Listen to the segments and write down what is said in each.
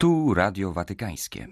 Tu Radio Watykańskie.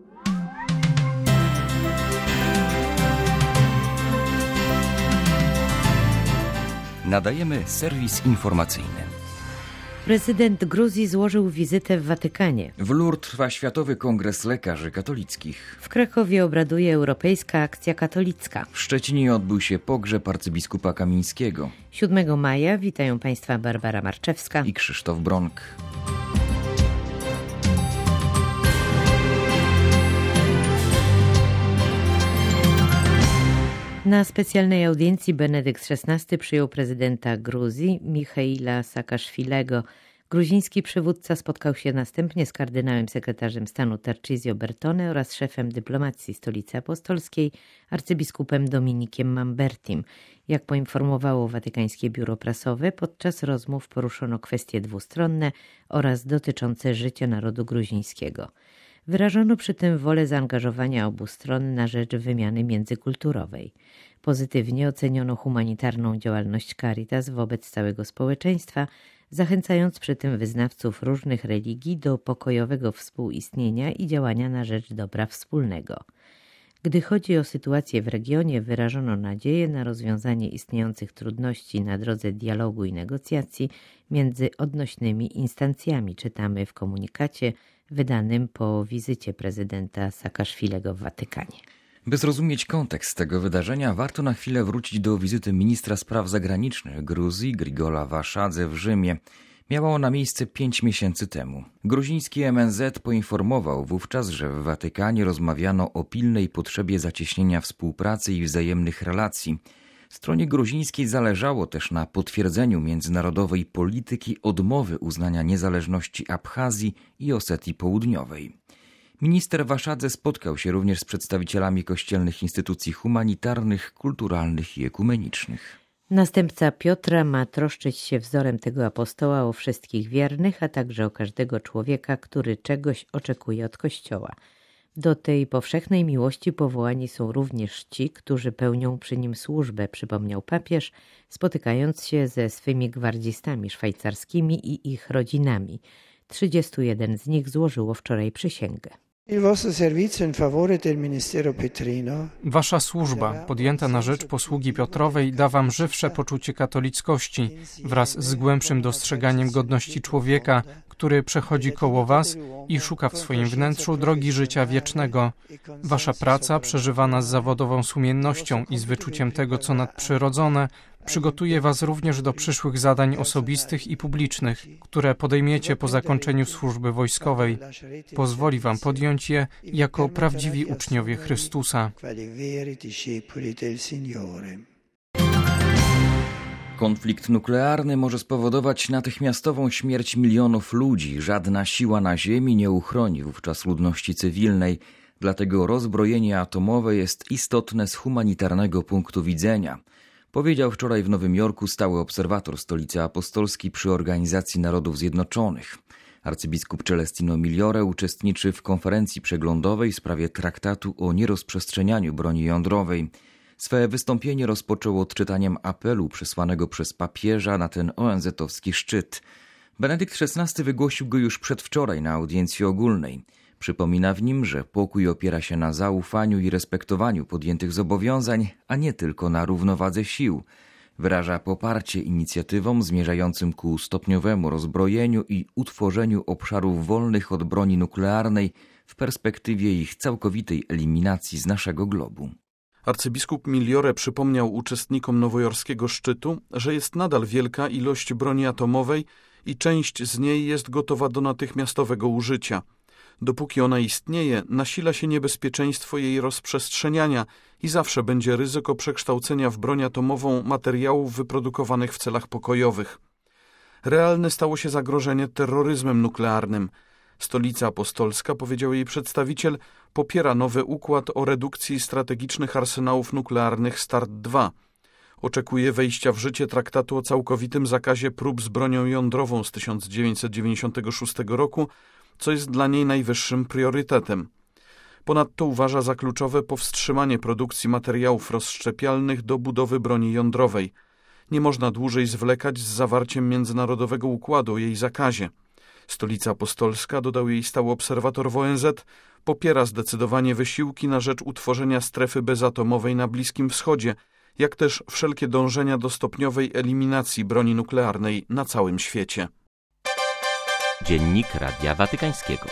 Nadajemy serwis informacyjny. Prezydent Gruzji złożył wizytę w Watykanie. W Lourdes trwa Światowy Kongres Lekarzy Katolickich. W Krakowie obraduje Europejska Akcja Katolicka. W Szczecinie odbył się pogrzeb arcybiskupa Kamińskiego. 7 maja witają Państwa Barbara Marczewska i Krzysztof Bronk. Na specjalnej audiencji Benedykt XVI przyjął prezydenta Gruzji Michaila Saakaszwilego. Gruziński przywódca spotkał się następnie z kardynałem sekretarzem stanu Tarcisio Bertone oraz szefem dyplomacji Stolicy Apostolskiej, arcybiskupem Dominikiem Mambertim. Jak poinformowało Watykańskie Biuro Prasowe, podczas rozmów poruszono kwestie dwustronne oraz dotyczące życia narodu gruzińskiego. Wyrażono przy tym wolę zaangażowania obu stron na rzecz wymiany międzykulturowej. Pozytywnie oceniono humanitarną działalność Caritas wobec całego społeczeństwa, zachęcając przy tym wyznawców różnych religii do pokojowego współistnienia i działania na rzecz dobra wspólnego. Gdy chodzi o sytuację w regionie, wyrażono nadzieję na rozwiązanie istniejących trudności na drodze dialogu i negocjacji między odnośnymi instancjami, czytamy w komunikacie wydanym po wizycie prezydenta Saakaszwilego w Watykanie. By zrozumieć kontekst tego wydarzenia, warto na chwilę wrócić do wizyty ministra spraw zagranicznych Gruzji Grigola Vashadze w Rzymie. Miała ona miejsce 5 miesięcy temu. Gruziński MSZ poinformował wówczas, że w Watykanie rozmawiano o pilnej potrzebie zacieśnienia współpracy i wzajemnych relacji. Stronie gruzińskiej zależało też na potwierdzeniu międzynarodowej polityki odmowy uznania niezależności Abchazji i Osetii Południowej. Minister Vashadze spotkał się również z przedstawicielami kościelnych instytucji humanitarnych, kulturalnych i ekumenicznych. Następca Piotra ma troszczyć się wzorem tego apostoła o wszystkich wiernych, a także o każdego człowieka, który czegoś oczekuje od Kościoła. Do tej powszechnej miłości powołani są również ci, którzy pełnią przy nim służbę, przypomniał papież, spotykając się ze swymi gwardzistami szwajcarskimi i ich rodzinami. 31 z nich złożyło wczoraj przysięgę. Wasza służba, podjęta na rzecz posługi Piotrowej, da wam żywsze poczucie katolickości wraz z głębszym dostrzeganiem godności człowieka, który przechodzi koło was i szuka w swoim wnętrzu drogi życia wiecznego. Wasza praca, przeżywana z zawodową sumiennością i z wyczuciem tego, co nadprzyrodzone, przygotuje was również do przyszłych zadań osobistych i publicznych, które podejmiecie po zakończeniu służby wojskowej. Pozwoli wam podjąć je jako prawdziwi uczniowie Chrystusa. Konflikt nuklearny może spowodować natychmiastową śmierć milionów ludzi. Żadna siła na ziemi nie uchroni wówczas ludności cywilnej. Dlatego rozbrojenie atomowe jest istotne z humanitarnego punktu widzenia. Powiedział wczoraj w Nowym Jorku stały obserwator Stolicy Apostolskiej przy Organizacji Narodów Zjednoczonych. Arcybiskup Celestino Migliore uczestniczy w konferencji przeglądowej w sprawie traktatu o nierozprzestrzenianiu broni jądrowej. Swe wystąpienie rozpoczął odczytaniem apelu przesłanego przez papieża na ten ONZ-owski szczyt. Benedykt XVI wygłosił go już przedwczoraj na audiencji ogólnej. Przypomina w nim, że pokój opiera się na zaufaniu i respektowaniu podjętych zobowiązań, a nie tylko na równowadze sił. Wyraża poparcie inicjatywom zmierzającym ku stopniowemu rozbrojeniu i utworzeniu obszarów wolnych od broni nuklearnej w perspektywie ich całkowitej eliminacji z naszego globu. Arcybiskup Migliore przypomniał uczestnikom nowojorskiego szczytu, że jest nadal wielka ilość broni atomowej i część z niej jest gotowa do natychmiastowego użycia. Dopóki ona istnieje, nasila się niebezpieczeństwo jej rozprzestrzeniania i zawsze będzie ryzyko przekształcenia w broń atomową materiałów wyprodukowanych w celach pokojowych. Realne stało się zagrożenie terroryzmem nuklearnym. Stolica Apostolska, powiedział jej przedstawiciel, popiera nowy układ o redukcji strategicznych arsenałów nuklearnych START II. Oczekuje wejścia w życie traktatu o całkowitym zakazie prób z bronią jądrową z 1996 roku, co jest dla niej najwyższym priorytetem. Ponadto uważa za kluczowe powstrzymanie produkcji materiałów rozszczepialnych do budowy broni jądrowej. Nie można dłużej zwlekać z zawarciem międzynarodowego układu o jej zakazie. Stolica Apostolska, dodał jej stały obserwator w ONZ, popiera zdecydowanie wysiłki na rzecz utworzenia strefy bezatomowej na Bliskim Wschodzie, jak też wszelkie dążenia do stopniowej eliminacji broni nuklearnej na całym świecie. Dziennik Radia Watykańskiego.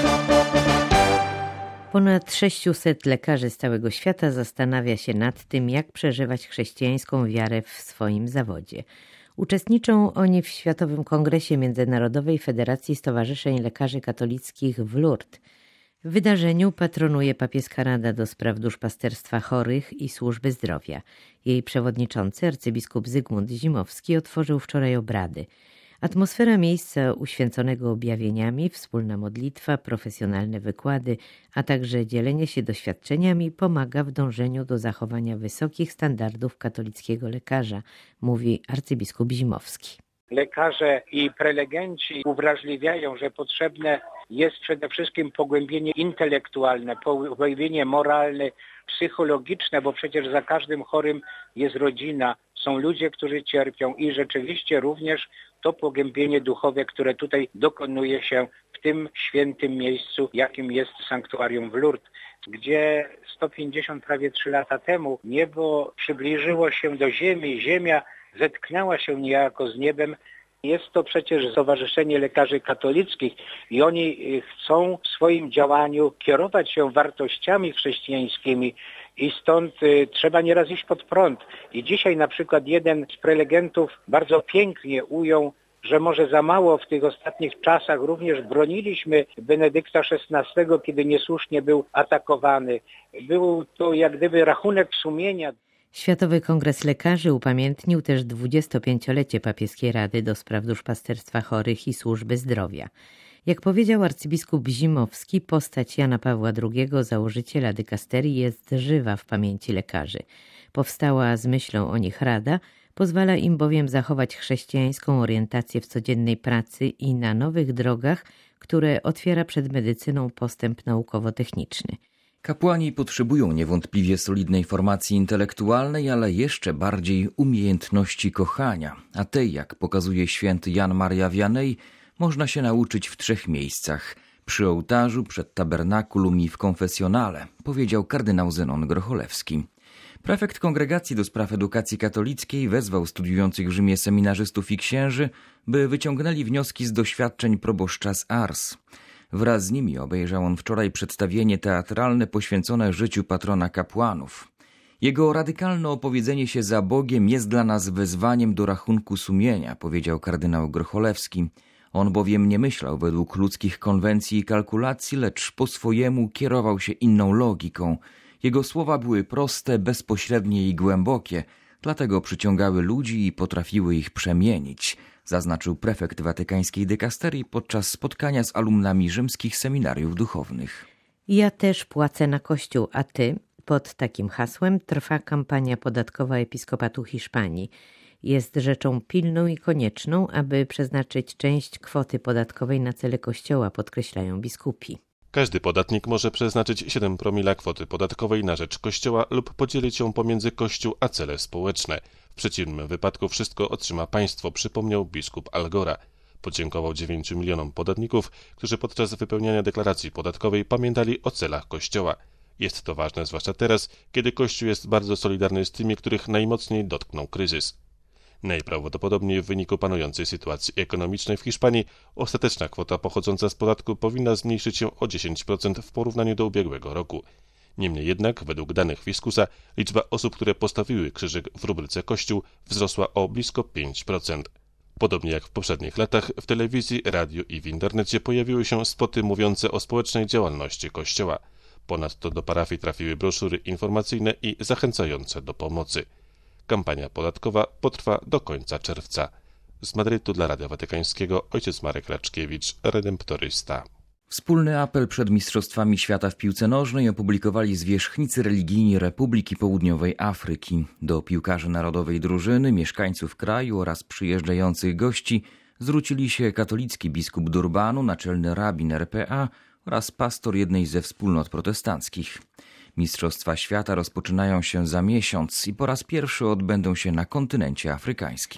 Ponad 600 lekarzy z całego świata zastanawia się nad tym, jak przeżywać chrześcijańską wiarę w swoim zawodzie. Uczestniczą oni w Światowym Kongresie Międzynarodowej Federacji Stowarzyszeń Lekarzy Katolickich w Lourdes. W wydarzeniu patronuje Papieska Rada do Spraw Duszpasterstwa Chorych i Służby Zdrowia. Jej przewodniczący, arcybiskup Zygmunt Zimowski, otworzył wczoraj obrady. Atmosfera miejsca uświęconego objawieniami, wspólna modlitwa, profesjonalne wykłady, a także dzielenie się doświadczeniami pomaga w dążeniu do zachowania wysokich standardów katolickiego lekarza, mówi arcybiskup Zimowski. Lekarze i prelegenci uwrażliwiają, że potrzebne jest przede wszystkim pogłębienie intelektualne, pogłębienie moralne, psychologiczne, bo przecież za każdym chorym jest rodzina, są ludzie, którzy cierpią i rzeczywiście również to pogłębienie duchowe, które tutaj dokonuje się w tym świętym miejscu, jakim jest sanktuarium w Lourdes, gdzie 150 prawie 3 lata temu niebo przybliżyło się do ziemi, ziemia zetknęła się niejako z niebem. Jest to przecież Stowarzyszenie Lekarzy Katolickich i oni chcą w swoim działaniu kierować się wartościami chrześcijańskimi i stąd trzeba nieraz iść pod prąd. I dzisiaj na przykład jeden z prelegentów bardzo pięknie ujął, że może za mało w tych ostatnich czasach również broniliśmy Benedykta XVI, kiedy niesłusznie był atakowany. Był to jak gdyby rachunek sumienia. Światowy Kongres Lekarzy upamiętnił też 25-lecie Papieskiej Rady do Spraw Duszpasterstwa Chorych i Służby Zdrowia. Jak powiedział arcybiskup Zimowski, postać Jana Pawła II, założyciela dykasterii, jest żywa w pamięci lekarzy. Powstała z myślą o nich rada, pozwala im bowiem zachować chrześcijańską orientację w codziennej pracy i na nowych drogach, które otwiera przed medycyną postęp naukowo-techniczny. Kapłani potrzebują niewątpliwie solidnej formacji intelektualnej, ale jeszcze bardziej umiejętności kochania, a tej, jak pokazuje święty Jan Maria Vianney, można się nauczyć w 3 miejscach: przy ołtarzu, przed tabernakulum i w konfesjonale, powiedział kardynał Zenon Grocholewski. Prefekt Kongregacji do Spraw Edukacji Katolickiej wezwał studiujących w Rzymie seminarzystów i księży, by wyciągnęli wnioski z doświadczeń proboszcza z Ars. Wraz z nimi obejrzał on wczoraj przedstawienie teatralne poświęcone życiu patrona kapłanów. Jego radykalne opowiedzenie się za Bogiem jest dla nas wezwaniem do rachunku sumienia, powiedział kardynał Grocholewski. On bowiem nie myślał według ludzkich konwencji i kalkulacji, lecz po swojemu kierował się inną logiką. Jego słowa były proste, bezpośrednie i głębokie, dlatego przyciągały ludzi i potrafiły ich przemienić, zaznaczył prefekt watykańskiej dykasterii podczas spotkania z alumnami rzymskich seminariów duchownych. Ja też płacę na Kościół, a ty? Pod takim hasłem trwa kampania podatkowa Episkopatu Hiszpanii. Jest rzeczą pilną i konieczną, aby przeznaczyć część kwoty podatkowej na cele Kościoła, podkreślają biskupi. Każdy podatnik może przeznaczyć 7 promila kwoty podatkowej na rzecz Kościoła lub podzielić ją pomiędzy Kościół a cele społeczne. W przeciwnym wypadku wszystko otrzyma państwo, przypomniał biskup Algora. Podziękował 9 milionom podatników, którzy podczas wypełniania deklaracji podatkowej pamiętali o celach Kościoła. Jest to ważne zwłaszcza teraz, kiedy Kościół jest bardzo solidarny z tymi, których najmocniej dotknął kryzys. Najprawdopodobniej w wyniku panującej sytuacji ekonomicznej w Hiszpanii ostateczna kwota pochodząca z podatku powinna zmniejszyć się o 10% w porównaniu do ubiegłego roku. Niemniej jednak, według danych Fiskusa, liczba osób, które postawiły krzyżyk w rubryce Kościół, wzrosła o blisko 5%. Podobnie jak w poprzednich latach, w telewizji, radiu i w internecie pojawiły się spoty mówiące o społecznej działalności Kościoła. Ponadto do parafii trafiły broszury informacyjne i zachęcające do pomocy. Kampania podatkowa potrwa do końca czerwca. Z Madrytu dla Radia Watykańskiego ojciec Marek Raczkiewicz, redemptorysta. Wspólny apel przed Mistrzostwami Świata w piłce nożnej opublikowali zwierzchnicy religijni Republiki Południowej Afryki. Do piłkarzy narodowej drużyny, mieszkańców kraju oraz przyjeżdżających gości zwrócili się katolicki biskup Durbanu, naczelny rabin RPA oraz pastor jednej ze wspólnot protestanckich. Mistrzostwa Świata rozpoczynają się za miesiąc i po raz pierwszy odbędą się na kontynencie afrykańskim.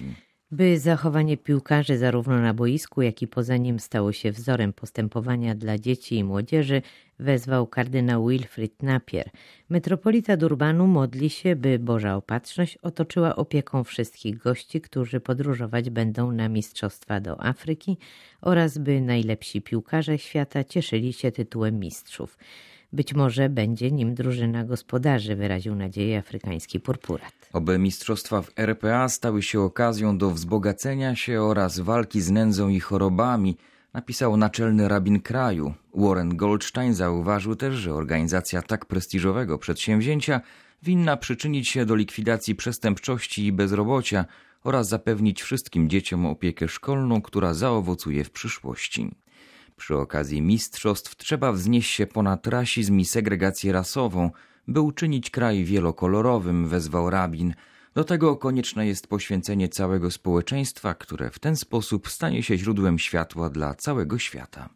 By zachowanie piłkarzy zarówno na boisku, jak i poza nim stało się wzorem postępowania dla dzieci i młodzieży, wezwał kardynał Wilfried Napier. Metropolita Durbanu modli się, by Boża Opatrzność otoczyła opieką wszystkich gości, którzy podróżować będą na mistrzostwa do Afryki oraz by najlepsi piłkarze świata cieszyli się tytułem mistrzów. Być może będzie nim drużyna gospodarzy, wyraził nadzieję afrykański purpurat. Oby mistrzostwa w RPA stały się okazją do wzbogacenia się oraz walki z nędzą i chorobami, napisał naczelny rabin kraju. Warren Goldstein zauważył też, że organizacja tak prestiżowego przedsięwzięcia winna przyczynić się do likwidacji przestępczości i bezrobocia oraz zapewnić wszystkim dzieciom opiekę szkolną, która zaowocuje w przyszłości. Przy okazji mistrzostw trzeba wznieść się ponad rasizm i segregację rasową, by uczynić kraj wielokolorowym, wezwał rabin. Do tego konieczne jest poświęcenie całego społeczeństwa, które w ten sposób stanie się źródłem światła dla całego świata.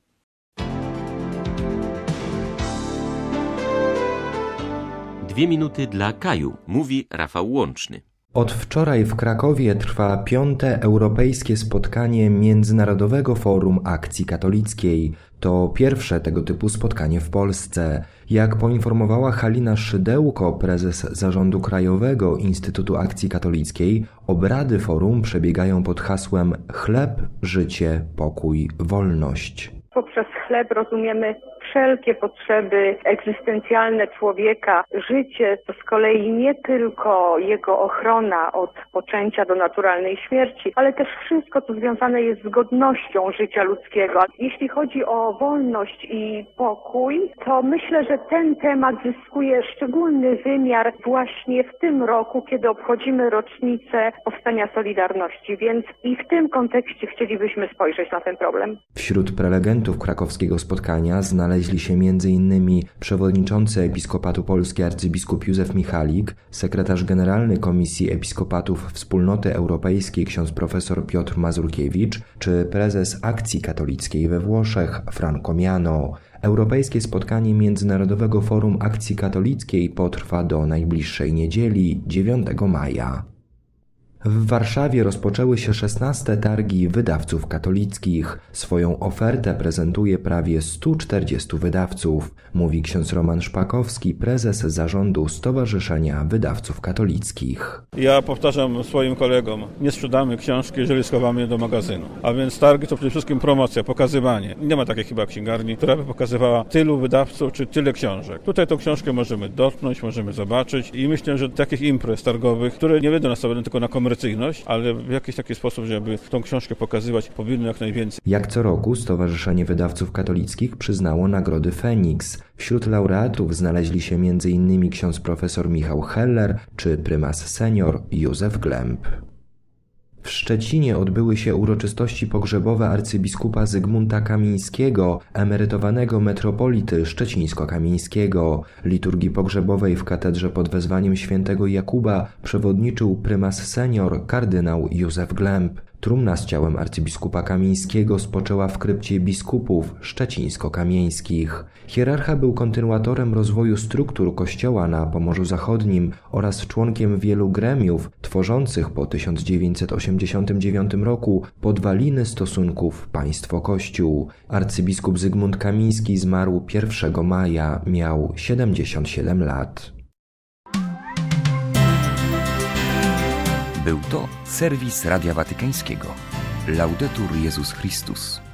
Dwie minuty dla Kaju, mówi Rafał Łączny. Od wczoraj w Krakowie trwa 5. europejskie spotkanie Międzynarodowego Forum Akcji Katolickiej. To pierwsze tego typu spotkanie w Polsce. Jak poinformowała Halina Szydełko, prezes Zarządu Krajowego Instytutu Akcji Katolickiej, obrady forum przebiegają pod hasłem chleb, życie, pokój, wolność. Poprzez chleb rozumiemy wszelkie potrzeby egzystencjalne człowieka. Życie to z kolei nie tylko jego ochrona od poczęcia do naturalnej śmierci, ale też wszystko, co związane jest z godnością życia ludzkiego. Jeśli chodzi o wolność i pokój, to myślę, że ten temat zyskuje szczególny wymiar właśnie w tym roku, kiedy obchodzimy rocznicę powstania Solidarności, więc i w tym kontekście chcielibyśmy spojrzeć na ten problem. Wśród prelegentów krakowskiego spotkania znaleźli się m.in. przewodniczący Episkopatu Polski arcybiskup Józef Michalik, sekretarz generalny Komisji Episkopatów Wspólnoty Europejskiej ksiądz profesor Piotr Mazurkiewicz czy prezes Akcji Katolickiej we Włoszech Franco Miano. Europejskie spotkanie Międzynarodowego Forum Akcji Katolickiej potrwa do najbliższej niedzieli, 9 maja. W Warszawie rozpoczęły się 16. targi wydawców katolickich. Swoją ofertę prezentuje prawie 140 wydawców, mówi ksiądz Roman Szpakowski, prezes zarządu Stowarzyszenia Wydawców Katolickich. Ja powtarzam swoim kolegom, nie sprzedamy książki, jeżeli schowamy je do magazynu. A więc targi to przede wszystkim promocja, pokazywanie. Nie ma takiej chyba księgarni, która by pokazywała tylu wydawców czy tyle książek. Tutaj tą książkę możemy dotknąć, możemy zobaczyć i myślę, że takich imprez targowych, które nie będą nastawione tylko na komercyjność, ale w jakiś taki sposób, żeby tą książkę pokazywać, powinno jak najwięcej. Jak co roku Stowarzyszenie Wydawców Katolickich przyznało nagrody Feniks. Wśród laureatów znaleźli się m.in. ksiądz profesor Michał Heller czy prymas senior Józef Glemp. W Szczecinie odbyły się uroczystości pogrzebowe arcybiskupa Zygmunta Kamińskiego, emerytowanego metropolity szczecińsko-kamińskiego. Liturgii pogrzebowej w katedrze pod wezwaniem świętego Jakuba przewodniczył prymas senior kardynał Józef Glemp. Trumna z ciałem arcybiskupa Kamińskiego spoczęła w krypcie biskupów szczecińsko-kamieńskich. Hierarcha był kontynuatorem rozwoju struktur Kościoła na Pomorzu Zachodnim oraz członkiem wielu gremiów tworzących po 1989 roku podwaliny stosunków państwo-Kościół. Arcybiskup Zygmunt Kamiński zmarł 1 maja, miał 77 lat. Był to serwis Radia Watykańskiego. Laudetur Jezus Chrystus.